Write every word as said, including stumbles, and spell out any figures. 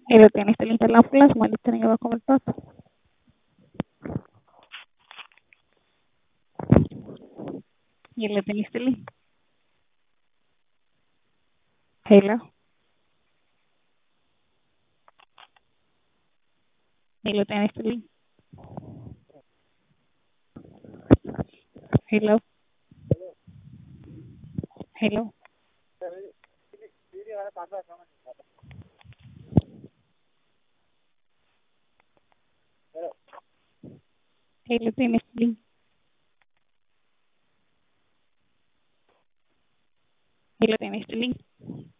ሄሎ ጤና ይስጥልኝ ሰላም ፕላስ ማለት ነኝ በኮመንታት ሄሎ ጤና ይስጥልኝ ሄሎ ሄሎ ጤና ይስጥልኝ ሄሎ ሄሎ ሄሎ ጤና ይስጥልኝ ሄሎ ጤና ይስጥልኝ